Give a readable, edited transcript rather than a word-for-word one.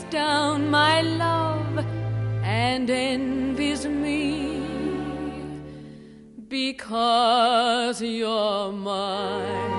down my love and envies me, because you're mine.